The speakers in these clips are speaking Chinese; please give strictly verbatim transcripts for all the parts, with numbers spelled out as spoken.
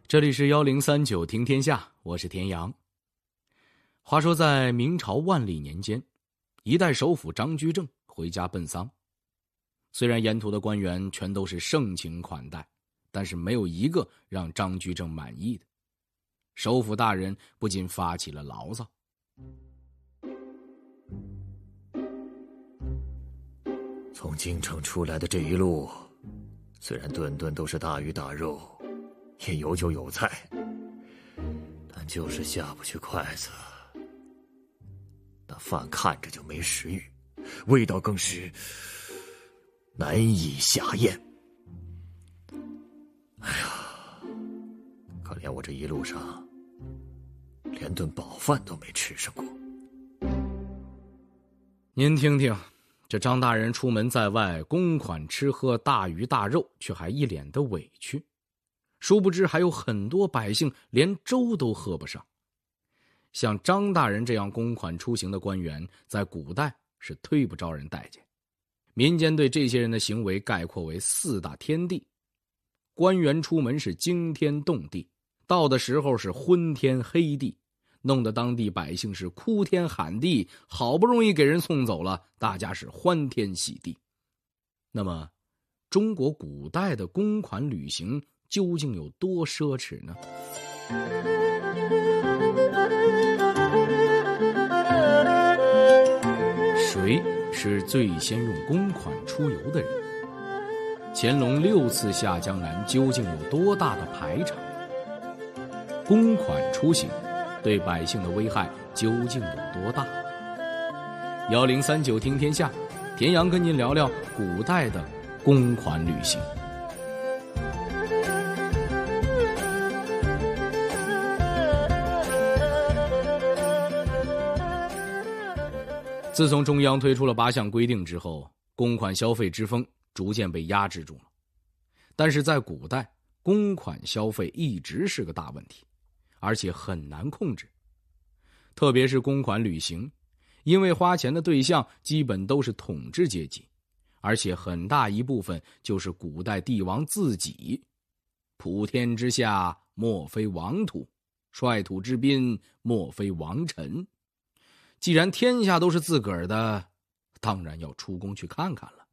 这里是一零三九听天下，我是田阳。话说在明朝万历年间，一代首辅张居正回家奔丧。虽然沿途的官员全都是盛情款待，但是没有一个让张居正满意的。首辅大人不禁发起了牢骚。 从京城出来的这一路，虽然顿顿都是大鱼大肉，也有酒有菜，但就是下不去筷子。那饭看着就没食欲，味道更是难以下咽。哎呀，可怜我这一路上连顿饱饭都没吃上过。 您听听，这张大人出门在外，公款吃喝大鱼大肉，却还一脸的委屈。殊不知还有很多百姓连粥都喝不上。像张大人这样公款出行的官员，在古代是忒不招人待见。民间对这些人的行为概括为四大天地。官员出门是惊天动地，到的时候是昏天黑地，弄得当地百姓是哭天喊地，好不容易给人送走了，大家是欢天喜地。那么中国古代的公款旅行究竟有多奢侈呢？谁是最先用公款出游的人？乾隆六次下江南究竟有多大的排场？公款出行对百姓的危害究竟有多大？一零三九听天下，田阳跟您聊聊古代的公款旅行。自从中央推出了八项规定之后，公款消费之风逐渐被压制住了。但是在古代，公款消费一直是个大问题，而且很难控制。特别是公款旅行，因为花钱的对象基本都是统治阶级，而且很大一部分就是古代帝王自己。普天之下莫非王土，率土之滨莫非王臣。既然天下都是自个儿的，当然要出宫去看看了。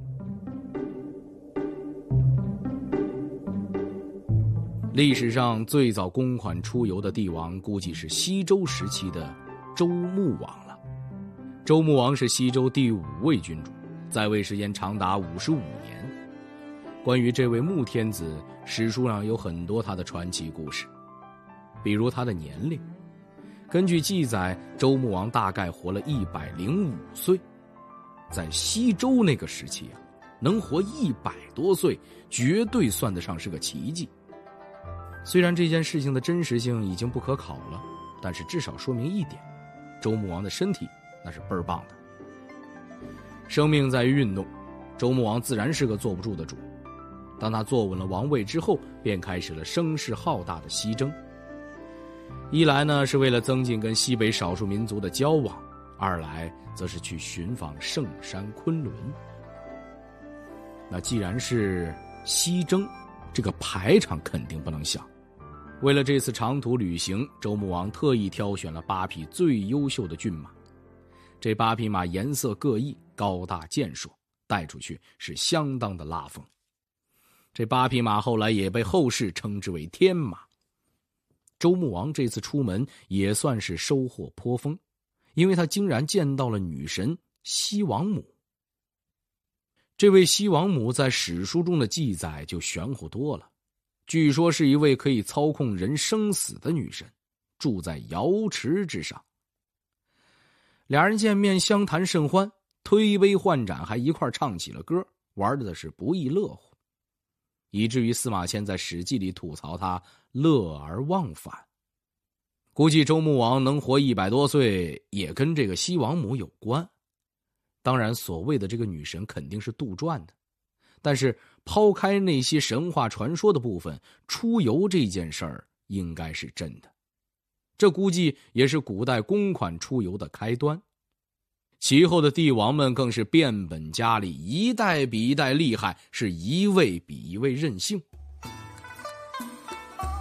历史上最早公款出游的帝王估计是西周时期的周穆王了。周穆王是西周第五位君主，在位时间长达五十五年。关于这位穆天子，史书上有很多他的传奇故事，比如他的年龄。根据记载，周穆王大概活了一百零五岁。在西周那个时期啊，能活一百多岁，绝对算得上是个奇迹。虽然这件事情的真实性已经不可考了，但是至少说明一点，周穆王的身体那是倍儿棒的。生命在于运动，周穆王自然是个坐不住的主。当他坐稳了王位之后，便开始了声势浩大的西征。一来呢是为了增进跟西北少数民族的交往，二来则是去寻访圣山昆仑。那既然是西征，这个排场肯定不能小。为了这次长途旅行，周穆王特意挑选了八匹最优秀的骏马。这八匹马颜色各异，高大健硕，带出去是相当的拉风。这八匹马后来也被后世称之为天马。周穆王这次出门也算是收获颇丰，因为他竟然见到了女神西王母。这位西王母在史书中的记载就玄乎多了，据说是一位可以操控人生死的女神，住在瑶池之上。俩人见面相谈甚欢，推杯换盏，还一块唱起了歌，玩的是不亦乐乎，以至于司马迁在《史记》里吐槽他乐而忘返。估计周穆王能活一百多岁，也跟这个西王母有关。当然，所谓的这个女神肯定是杜撰的，但是抛开那些神话传说的部分，出游这件事儿应该是真的。这估计也是古代公款出游的开端。其后的帝王们更是变本加厉，一代比一代厉害，是一位比一位任性。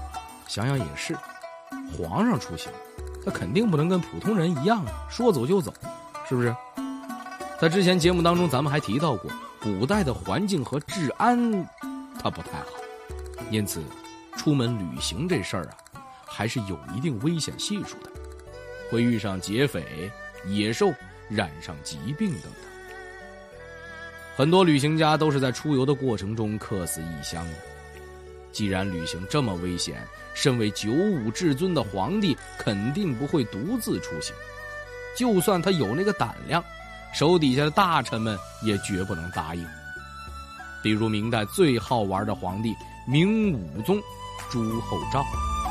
想想也是，皇上出行，他肯定不能跟普通人一样啊，说走就走，是不是？在之前节目当中，咱们还提到过，古代的环境和治安它不太好，因此出门旅行这事儿啊，还是有一定危险系数的，会遇上劫匪、野兽，染上疾病等等。很多旅行家都是在出游的过程中客死异乡的。既然旅行这么危险，身为九五至尊的皇帝肯定不会独自出行，就算他有那个胆量，手底下的大臣们也绝不能答应。比如明代最好玩的皇帝明武宗朱厚照。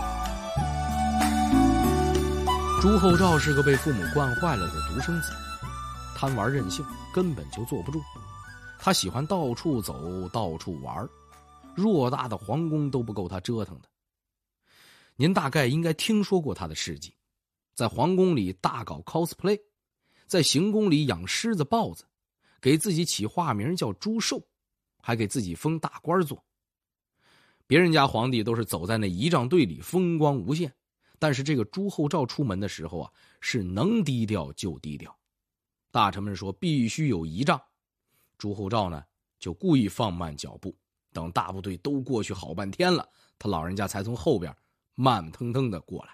朱厚照是个被父母惯坏了的独生子，贪玩任性，根本就坐不住。他喜欢到处走，到处玩，偌大的皇宫都不够他折腾的。您大概应该听说过他的事迹，在皇宫里大搞 cosplay， 在行宫里养狮子豹子，给自己起化名叫朱寿，还给自己封大官做。别人家皇帝都是走在那仪仗队里风光无限，但是这个朱厚照出门的时候啊，是能低调就低调。大臣们说必须有仪仗，朱厚照呢就故意放慢脚步，等大部队都过去好半天了，他老人家才从后边慢腾腾的过来。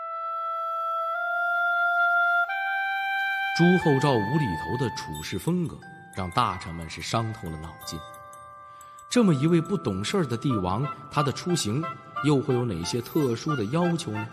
朱厚照无厘头的处事风格让大臣们是伤透了脑筋。这么一位不懂事的帝王，他的出行又会有哪些特殊的要求呢？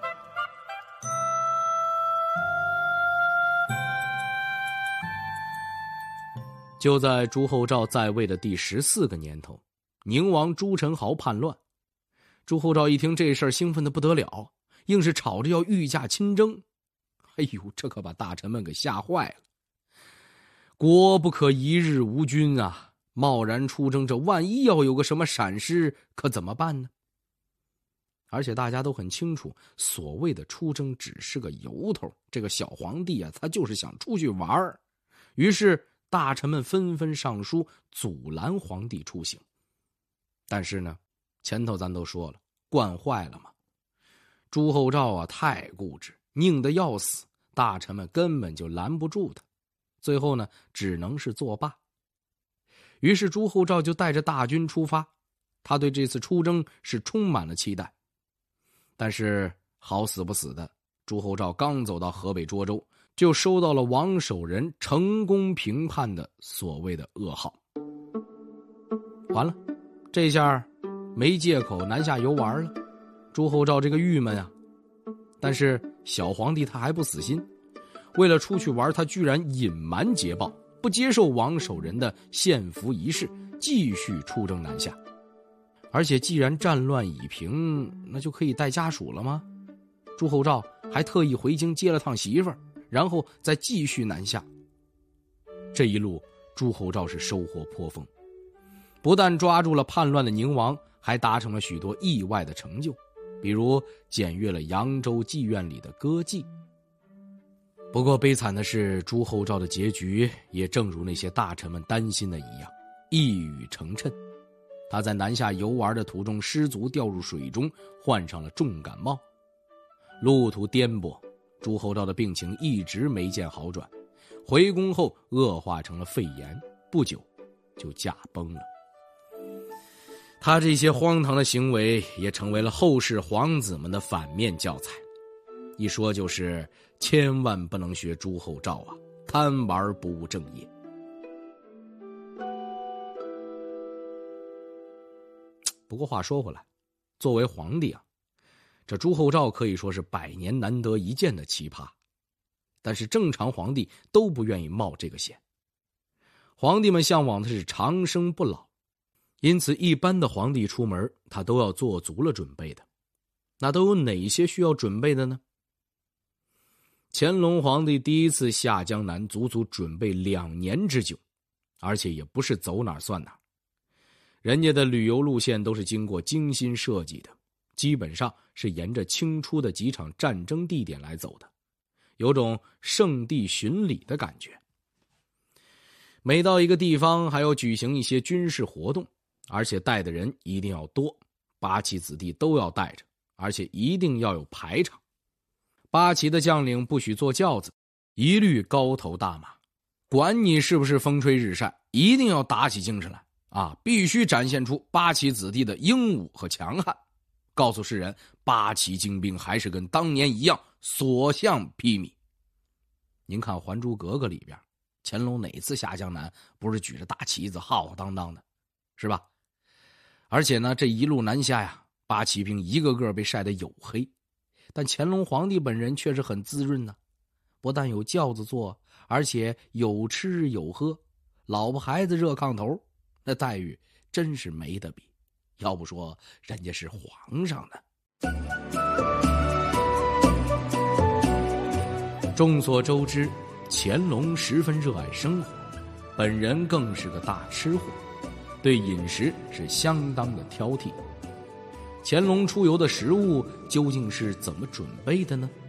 就在朱厚照在位的第十四个年头，宁王朱宸濠叛乱。朱厚照一听这事儿，兴奋得不得了，硬是吵着要御驾亲征。哎呦，这可把大臣们给吓坏了。国不可一日无君啊，贸然出征，这万一要有个什么闪失，可怎么办呢？而且大家都很清楚，所谓的出征只是个由头，这个小皇帝啊，他就是想出去玩儿。于是大臣们纷纷上书阻拦皇帝出行。但是呢，前头咱都说了，惯坏了嘛。朱厚照啊太固执，拧得要死，大臣们根本就拦不住他。最后呢，只能是作罢。于是朱厚照就带着大军出发，他对这次出征是充满了期待。但是好死不死的，朱厚照刚走到河北涿州，就收到了王守仁成功平叛的所谓的噩耗。完了，这下没借口南下游玩了。朱厚照这个郁闷啊。但是小皇帝他还不死心，为了出去玩，他居然隐瞒捷报，不接受王守仁的献俘仪式，继续出征南下。而且既然战乱已平，那就可以带家属了吗？朱厚照还特意回京接了趟媳妇儿，然后再继续南下。这一路朱厚照是收获颇丰，不但抓住了叛乱的宁王，还达成了许多意外的成就，比如检阅了扬州妓院里的歌妓。不过悲惨的是，朱厚照的结局也正如那些大臣们担心的一样，一语成谶。他在南下游玩的途中失足掉入水中，患上了重感冒。路途颠簸，朱厚照的病情一直没见好转，回宫后恶化成了肺炎，不久就驾崩了。他这些荒唐的行为也成为了后世皇子们的反面教材，一说就是千万不能学朱厚照啊，贪玩不务正业。不过话说回来，作为皇帝啊，这朱厚照可以说是百年难得一见的奇葩，但是正常皇帝都不愿意冒这个险。皇帝们向往的是长生不老，因此一般的皇帝出门他都要做足了准备的。那都有哪些需要准备的呢？乾隆皇帝第一次下江南足足准备两年之久，而且也不是走哪儿算哪儿。人家的旅游路线都是经过精心设计的，基本上是沿着清初的几场战争地点来走的，有种圣地巡礼的感觉。每到一个地方还要举行一些军事活动，而且带的人一定要多，八旗子弟都要带着， 而且一定要有排场。八旗的将领不许坐轿子，一律高头大马，管你是不是风吹日晒，一定要打起精神来啊！必须展现出八旗子弟的英武和强悍，告诉世人，八旗精兵还是跟当年一样所向披靡。您看《还珠格格》里边，乾隆哪次下江南不是举着大旗子浩浩荡荡的，是吧？而且呢，这一路南下呀，八旗兵一个个被晒得黝黑，但乾隆皇帝本人却是很滋润呢、啊，不但有轿子坐，而且有吃有喝，老婆孩子热炕头，那待遇真是没得比。要不说人家是皇上呢。众所周知，乾隆十分热爱生活，本人更是个大吃货，对饮食是相当的挑剔。乾隆出游的食物究竟是怎么准备的呢？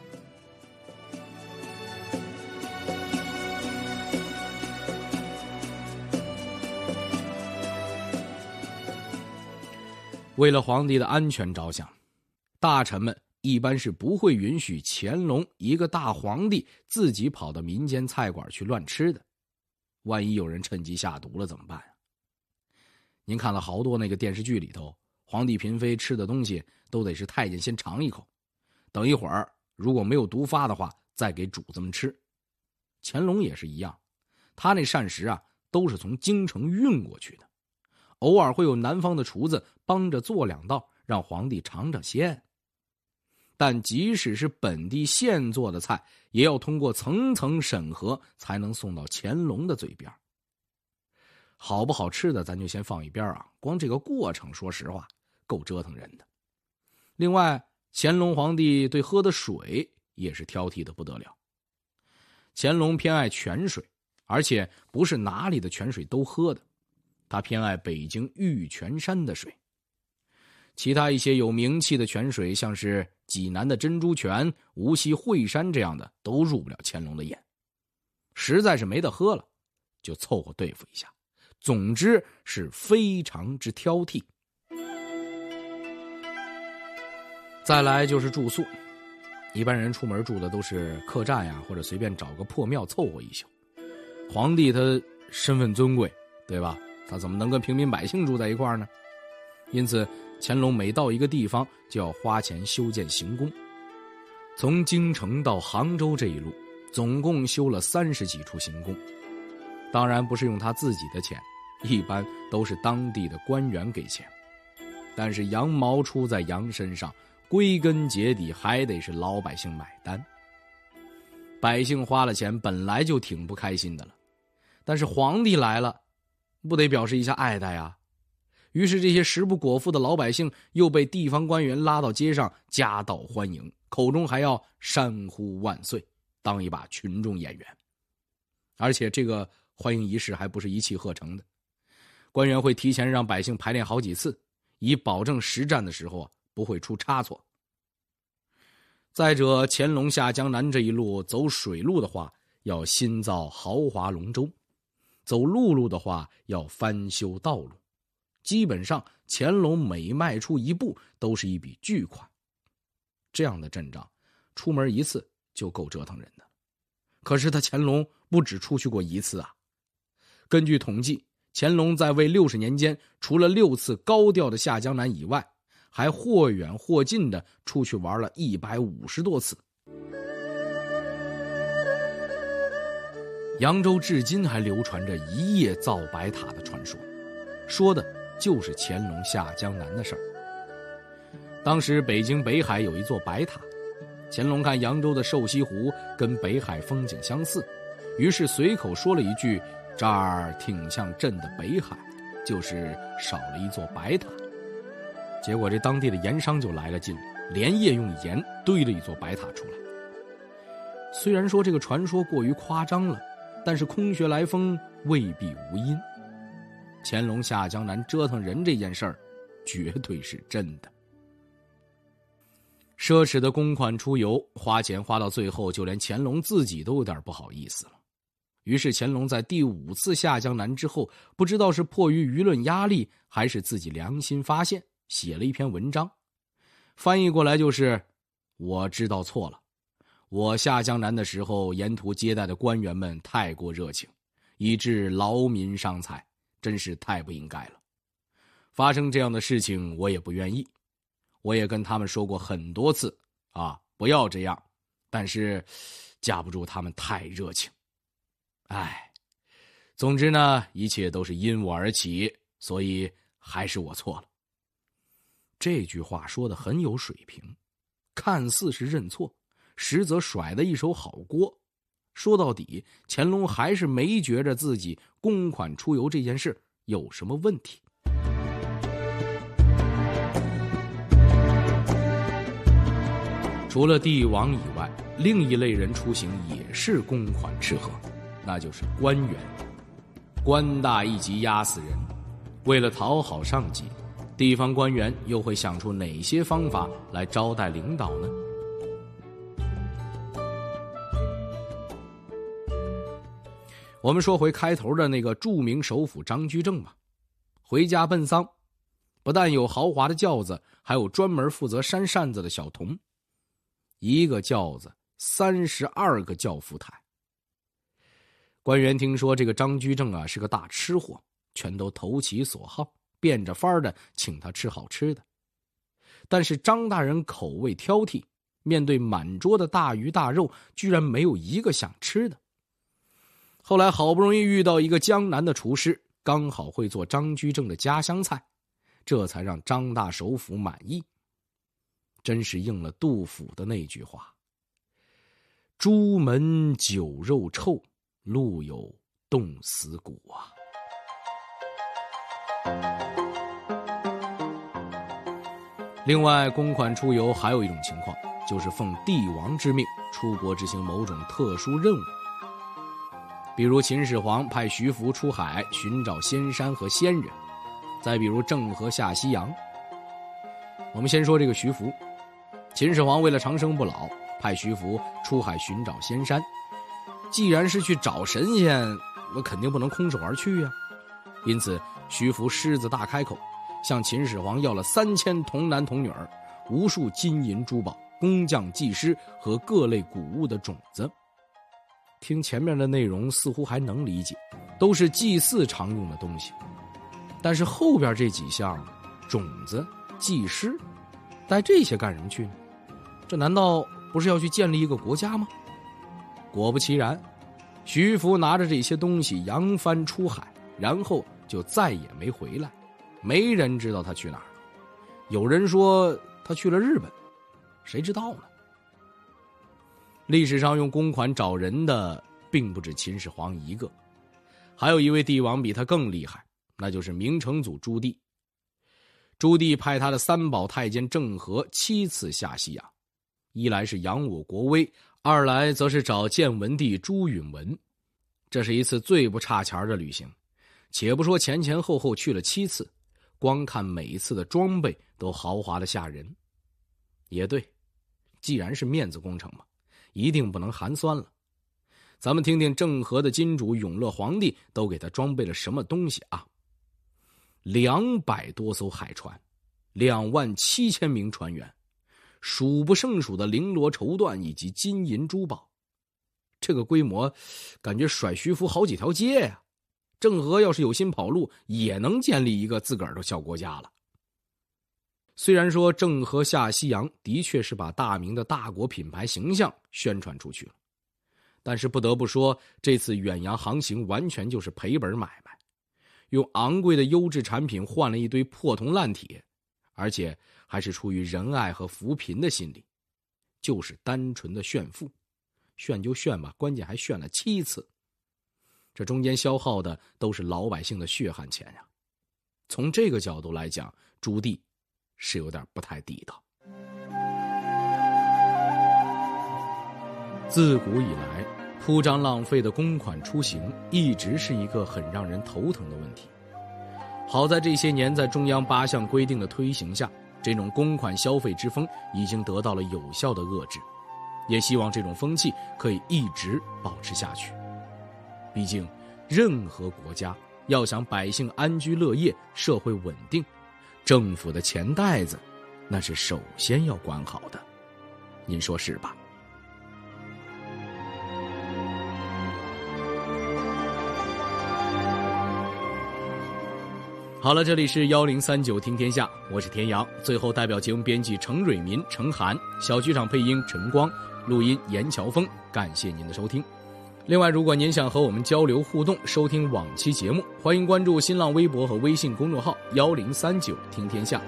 为了皇帝的安全着想，大臣们一般是不会允许乾隆一个大皇帝自己跑到民间菜馆去乱吃的。万一有人趁机下毒了怎么办啊？您看了好多那个电视剧里头，皇帝嫔妃吃的东西都得是太监先尝一口，等一会儿如果没有毒发的话再给主子们吃。乾隆也是一样，他那膳食啊都是从京城运过去的，偶尔会有南方的厨子帮着做两道让皇帝尝尝鲜。但即使是本地现做的菜，也要通过层层审核才能送到乾隆的嘴边。好不好吃的咱就先放一边啊，光这个过程说实话够折腾人的。另外，乾隆皇帝对喝的水也是挑剔的不得了。乾隆偏爱泉水，而且不是哪里的泉水都喝的，他偏爱北京玉泉山的水。其他一些有名气的泉水，像是济南的珍珠泉、无锡惠山这样的，都入不了乾隆的眼。实在是没得喝了，就凑合对付一下。总之是非常之挑剔。再来就是住宿，一般人出门住的都是客栈呀，或者随便找个破庙凑合一宿。皇帝他身份尊贵，对吧？他怎么能跟平民百姓住在一块儿呢？因此乾隆每到一个地方就要花钱修建行宫。从京城到杭州这一路，总共修了三十几处行宫。当然不是用他自己的钱，一般都是当地的官员给钱。但是羊毛出在羊身上，归根结底还得是老百姓买单。百姓花了钱本来就挺不开心的了，但是皇帝来了，不得表示一下爱戴啊。于是这些食不果腹的老百姓又被地方官员拉到街上夹道欢迎，口中还要山呼万岁，当一把群众演员。而且这个欢迎仪式还不是一气呵成的，官员会提前让百姓排练好几次，以保证实战的时候啊不会出差错。再者，乾隆下江南这一路走水路的话，要新造豪华龙舟；走陆路的话，要翻修道路。基本上乾隆每迈出一步都是一笔巨款。这样的阵仗，出门一次就够折腾人的。可是他乾隆不止出去过一次啊。根据统计，乾隆在位六十年间，除了六次高调的下江南以外，还或远或近的出去玩了一百五十多次。扬州至今还流传着一夜造白塔的传说，说的就是乾隆下江南的事儿。当时北京北海有一座白塔，乾隆看扬州的瘦西湖跟北海风景相似，于是随口说了一句：“这儿挺像朕的北海，就是少了一座白塔。”结果这当地的盐商就来了劲，连夜用盐堆了一座白塔出来。虽然说这个传说过于夸张了，但是空穴来风未必无因。乾隆下江南折腾人这件事儿，绝对是真的。奢侈的公款出游，花钱花到最后，就连乾隆自己都有点不好意思了。于是乾隆在第五次下江南之后，不知道是迫于舆论压力，还是自己良心发现，写了一篇文章， 翻译过来就是我知道错了，我下江南的时候沿途接待的官员们太过热情，以致劳民伤财，真是太不应该了。发生这样的事情我也不愿意，我也跟他们说过很多次啊，不要这样，但是架不住他们太热情。唉，总之呢，一切都是因我而起，所以还是我错了。这句话说得很有水平，看似是认错，实则甩的一手好锅。说到底，乾隆还是没觉着自己公款出游这件事有什么问题。除了帝王以外，另一类人出行也是公款吃喝，那就是官员。官大一级压死人，为了讨好上级，地方官员又会想出哪些方法来招待领导呢？我们说回开头的那个著名首辅张居正吧，回家奔丧，不但有豪华的轿子，还有专门负责扇扇子的小童。一个轿子三十二个轿夫台。官员听说这个张居正啊是个大吃货，全都投其所好，变着法儿的请他吃好吃的。但是张大人口味挑剔，面对满桌的大鱼大肉，居然没有一个想吃的。后来好不容易遇到一个江南的厨师，刚好会做张居正的家乡菜，这才让张大首辅满意。真是应了杜甫的那句话：朱门酒肉臭，路有冻死骨啊。另外，公款出游还有一种情况，就是奉帝王之命出国执行某种特殊任务。比如秦始皇派徐福出海寻找仙山和仙人，再比如郑和下西洋。我们先说这个徐福。秦始皇为了长生不老，派徐福出海寻找仙山。既然是去找神仙，我肯定不能空手而去呀、啊。因此，徐福狮子大开口，向秦始皇要了三千童男童女儿、无数金银珠宝、工匠技师和各类谷物的种子。听前面的内容似乎还能理解，都是祭祀常用的东西。但是后边这几项，种子、技师，带这些干什么去呢？这难道不是要去建立一个国家吗？果不其然，徐福拿着这些东西扬帆出海，然后就再也没回来，没人知道他去哪儿了。有人说他去了日本，谁知道呢？历史上用公款找人的并不止秦始皇一个，还有一位帝王比他更厉害，那就是明成祖朱棣。朱棣派他的三宝太监郑和七次下西洋，一来是扬我国威，二来则是找建文帝朱允文。这是一次最不差钱的旅行，且不说前前后后去了七次，光看每一次的装备都豪华的吓人。也对，既然是面子工程嘛，一定不能寒酸了。咱们听听郑和的金主永乐皇帝都给他装备了什么东西啊？两百多艘海船，两万七千名船员，数不胜数的绫罗绸缎以及金银珠宝。这个规模，感觉甩徐福好几条街呀、啊！郑和要是有心跑路，也能建立一个自个儿的小国家了。虽然说郑和下西洋的确是把大明的大国品牌形象宣传出去了，但是不得不说，这次远洋航行完全就是赔本买卖，用昂贵的优质产品换了一堆破铜烂铁，而且还是出于仁爱和扶贫的心理，就是单纯的炫富。炫就炫吧，关键还炫了七次，这中间消耗的都是老百姓的血汗钱呀、啊。从这个角度来讲，朱棣是有点不太地道。自古以来，铺张浪费的公款出行一直是一个很让人头疼的问题。好在这些年在中央八项规定的推行下，这种公款消费之风已经得到了有效的遏制，也希望这种风气可以一直保持下去。毕竟任何国家要想百姓安居乐业、社会稳定，政府的钱袋子那是首先要管好的。您说是吧？好了，这里是一零三九听天下，我是田阳。最后代表节目编辑程蕊民、程涵，小剧场配音陈光，录音严乔峰，感谢您的收听。另外，如果您想和我们交流互动，收听往期节目，欢迎关注新浪微博和微信公众号一零三九听天下。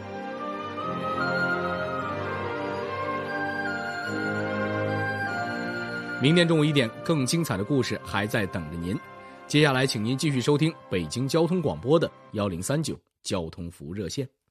明天中午一点，更精彩的故事还在等着您。接下来请您继续收听北京交通广播的一零三九交通服务热线。